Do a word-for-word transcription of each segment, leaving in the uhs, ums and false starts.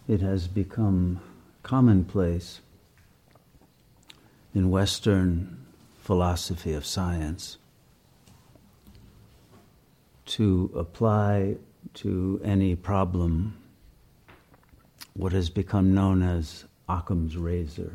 it has become commonplace in Western philosophy of science to apply to any problem what has become known as Occam's razor,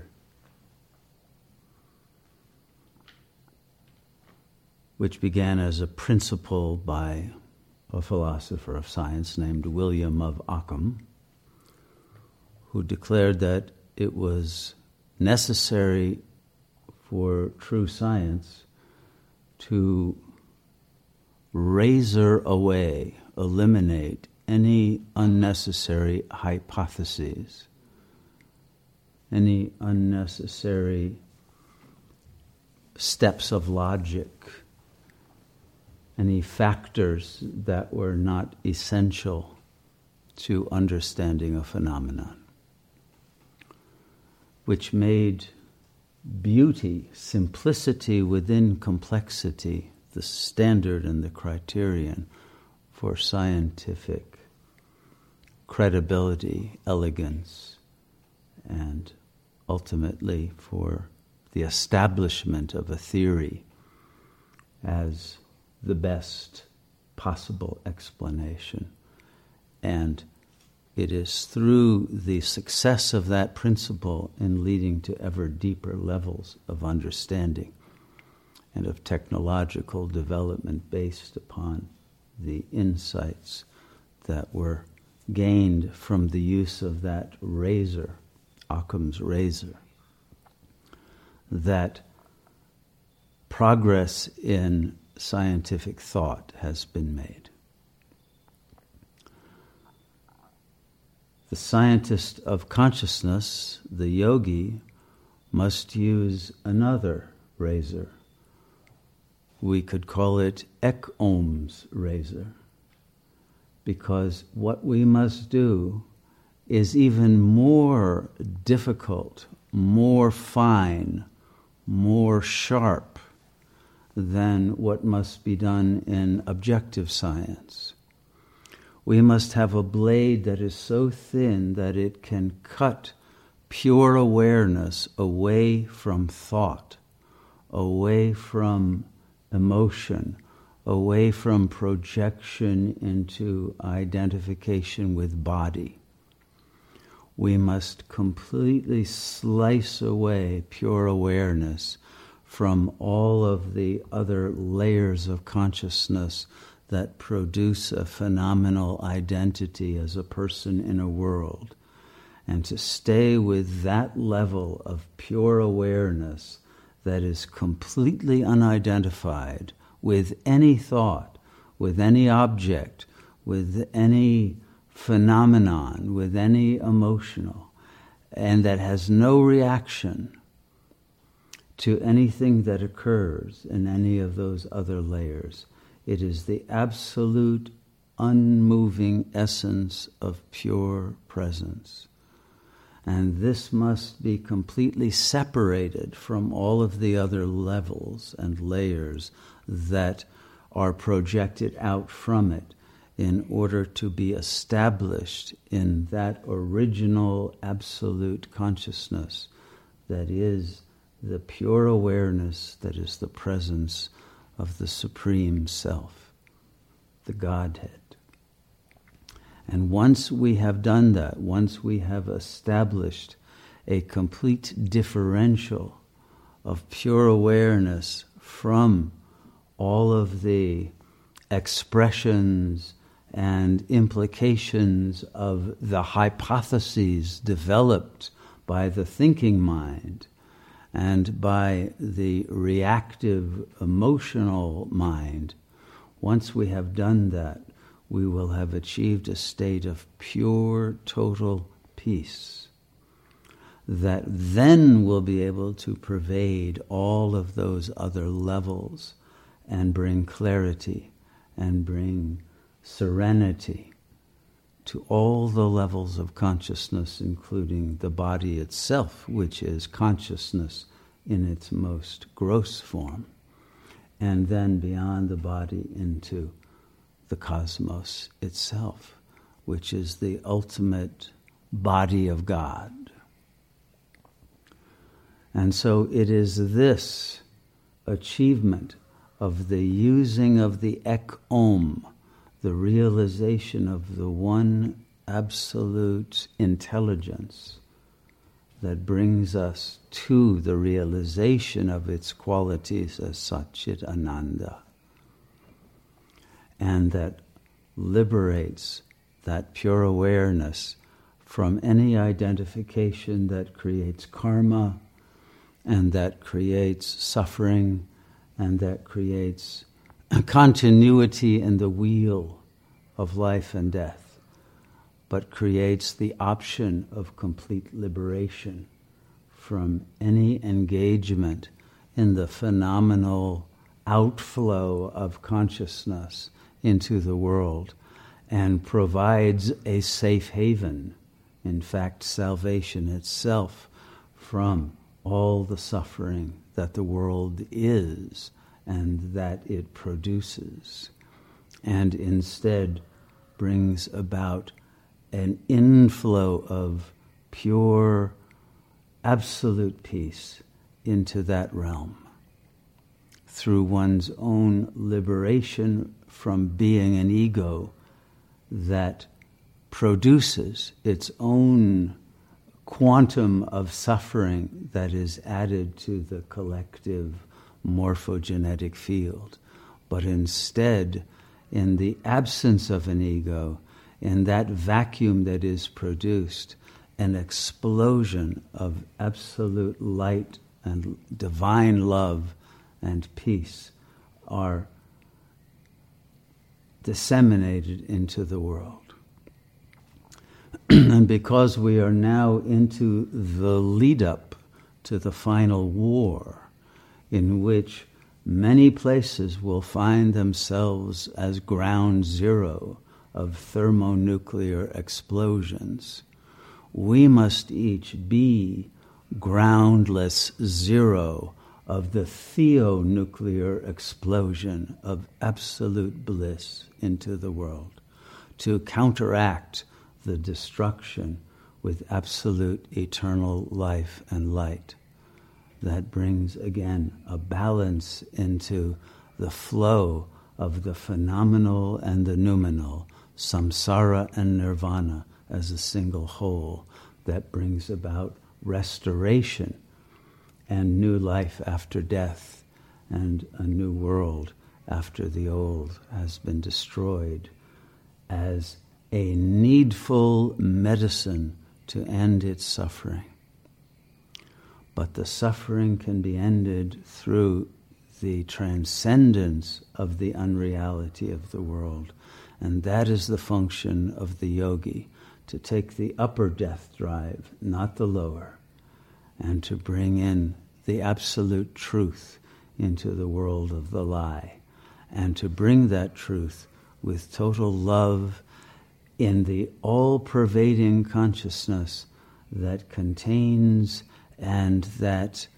which began as a principle by a philosopher of science named William of Ockham, who declared that it was necessary for true science to razor away, eliminate any unnecessary hypotheses, any unnecessary steps of logic, any factors that were not essential to understanding a phenomenon, which made beauty, simplicity within complexity, the standard and the criterion for scientific credibility, elegance, and ultimately for the establishment of a theory as the best possible explanation. And it is through the success of that principle in leading to ever deeper levels of understanding and of technological development based upon the insights that were gained from the use of that razor, Occam's razor, that progress in scientific thought has been made. The scientist of consciousness, the yogi, must use another razor. We could call it Ek'Om's razor, because what we must do is even more difficult, more fine, more sharp than what must be done in objective science. We must have a blade that is so thin that it can cut pure awareness away from thought, away from emotion, away from projection into identification with body. We must completely slice away pure awareness from all of the other layers of consciousness that produce a phenomenal identity as a person in a world, and to stay with that level of pure awareness that is completely unidentified with any thought, with any object, with any phenomenon, with any emotional, and that has no reaction to anything that occurs in any of those other layers. It is the absolute, unmoving essence of pure presence. And this must be completely separated from all of the other levels and layers that are projected out from it in order to be established in that original absolute consciousness that is the pure awareness that is the presence of the Supreme Self, the Godhead. And once we have done that, once we have established a complete differential of pure awareness from all of the expressions and implications of the hypotheses developed by the thinking mind and by the reactive emotional mind, once we have done that, we will have achieved a state of pure, total peace that then will be able to pervade all of those other levels and bring clarity and bring serenity to all the levels of consciousness, including the body itself, which is consciousness in its most gross form, and then beyond the body into the cosmos itself, which is the ultimate body of God. And so it is this achievement of the using of the Ek Om, the realization of the one absolute intelligence, that brings us to the realization of its qualities as Satchit Ananda, and that liberates that pure awareness from any identification that creates karma, and that creates suffering, and that creates continuity in the wheel of life and death, but creates the option of complete liberation from any engagement in the phenomenal outflow of consciousness into the world, and provides a safe haven, in fact, salvation itself, from all the suffering that the world is and that it produces, and instead brings about an inflow of pure, absolute peace into that realm through one's own liberation from being an ego that produces its own quantum of suffering that is added to the collective morphogenetic field. But instead, in the absence of an ego, in that vacuum that is produced, an explosion of absolute light and divine love and peace are disseminated into the world. And because we are now into the lead-up to the final war, in which many places will find themselves as ground zero of thermonuclear explosions, we must each be groundless zero of the theonuclear explosion of absolute bliss into the world, to counteract the destruction with absolute eternal life and light. That brings, again, a balance into the flow of the phenomenal and the noumenal, samsara and nirvana as a single whole, that brings about restoration and new life after death, and a new world after the old has been destroyed, as a needful medicine to end its suffering. But the suffering can be ended through the transcendence of the unreality of the world. And that is the function of the yogi, to take the upper death drive, not the lower, and to bring in the absolute truth into the world of the lie, and to bring that truth with total love in the all-pervading consciousness that contains and that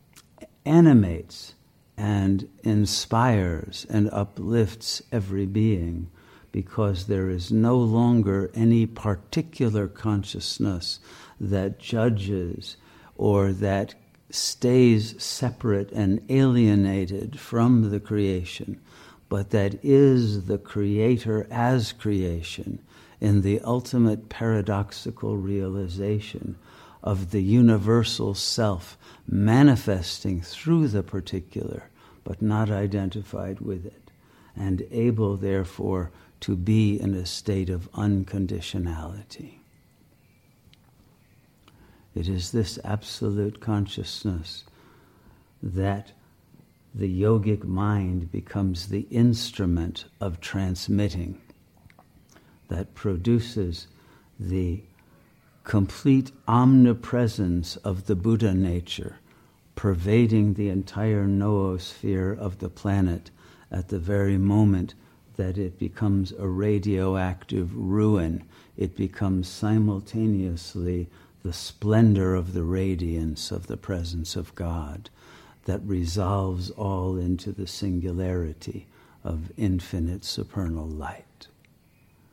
animates and inspires and uplifts every being, because there is no longer any particular consciousness that judges or that stays separate and alienated from the creation, but that is the creator as creation in the ultimate paradoxical realization of the universal self manifesting through the particular, but not identified with it, and able, therefore, to be in a state of unconditionality. It is this absolute consciousness that the yogic mind becomes the instrument of transmitting, that produces the complete omnipresence of the Buddha nature, pervading the entire noosphere of the planet at the very moment that it becomes a radioactive ruin. It becomes simultaneously the splendor of the radiance of the presence of God that resolves all into the singularity of infinite supernal light.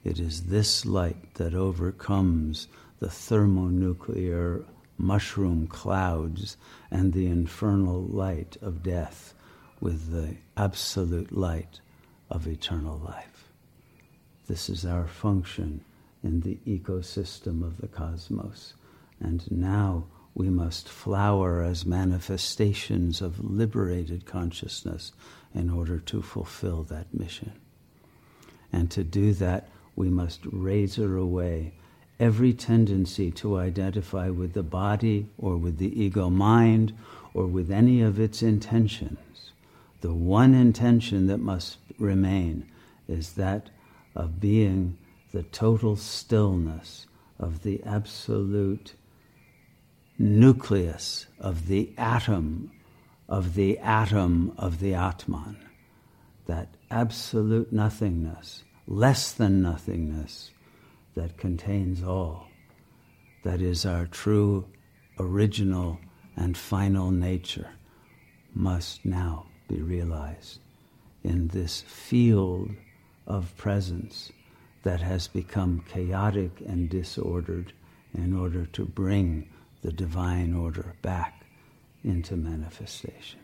It is this light that overcomes the thermonuclear mushroom clouds and the infernal light of death with the absolute light of eternal life. This is our function in the ecosystem of the cosmos. And now we must flower as manifestations of liberated consciousness in order to fulfill that mission. And to do that, we must razor away every tendency to identify with the body or with the ego mind or with any of its intentions. The one intention that must remain is that of being the total stillness of the absolute nucleus of the atom of the atom of the Atman, that absolute nothingness, less than nothingness, that contains all, that is our true, original, and final nature, must now be realized in this field of presence that has become chaotic and disordered in order to bring the divine order back into manifestation.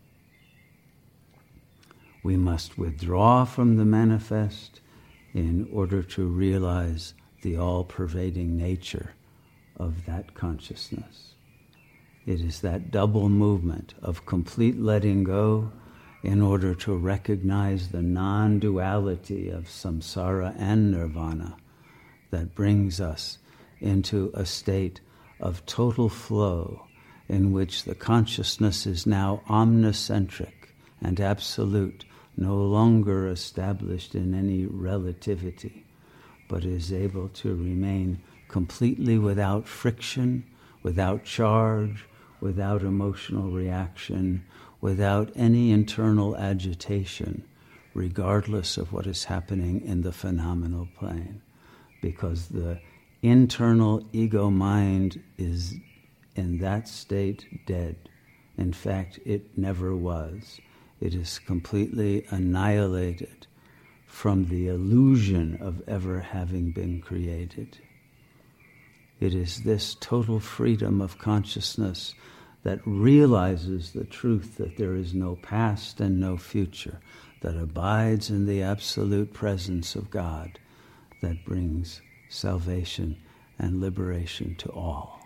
We must withdraw from the manifest in order to realize the all-pervading nature of that consciousness. It is that double movement of complete letting go in order to recognize the non-duality of samsara and nirvana that brings us into a state of total flow in which the consciousness is now omnicentric and absolute, no longer established in any relativity, but is able to remain completely without friction, without charge, without emotional reaction, without any internal agitation, regardless of what is happening in the phenomenal plane. Because the internal ego mind is in that state dead. In fact, it never was. It is completely annihilated from the illusion of ever having been created. It is this total freedom of consciousness that realizes the truth that there is no past and no future, that abides in the absolute presence of God, that brings salvation and liberation to all.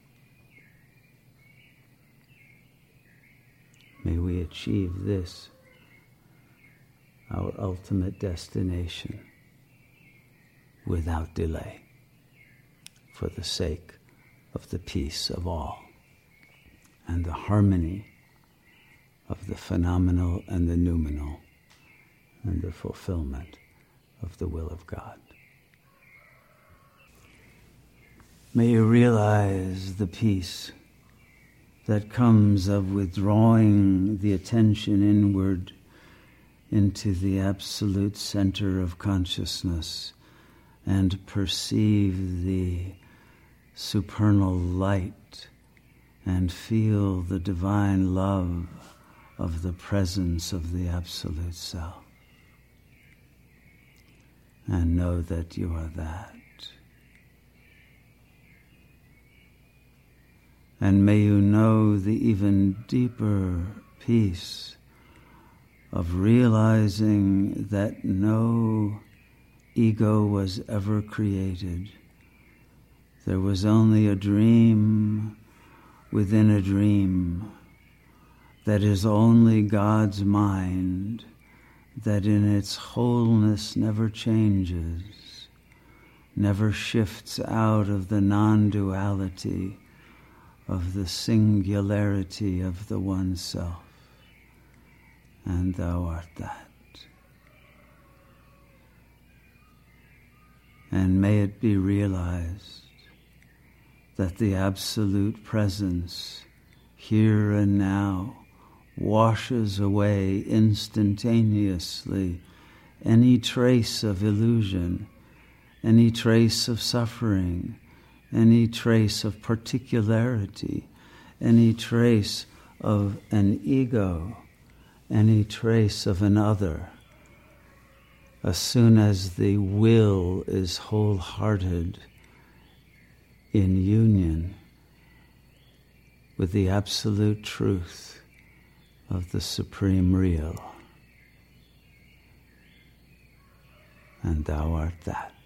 May we achieve this, our ultimate destination, without delay, for the sake of the peace of all and the harmony of the phenomenal and the noumenal and the fulfillment of the will of God. May you realize the peace that comes of withdrawing the attention inward into the absolute center of consciousness and perceive the supernal light and feel the divine love of the presence of the Absolute Self. And know that you are that. And may you know the even deeper peace of realizing that no ego was ever created. There was only a dream within a dream that is only God's mind, that in its wholeness never changes, never shifts out of the non-duality of the singularity of the One Self. And thou art that. And may it be realized that the absolute presence here and now washes away instantaneously any trace of illusion, any trace of suffering, any trace of particularity, any trace of an ego, any trace of an other, as soon as the will is wholehearted in union with the absolute truth of the Supreme Real. And thou art that.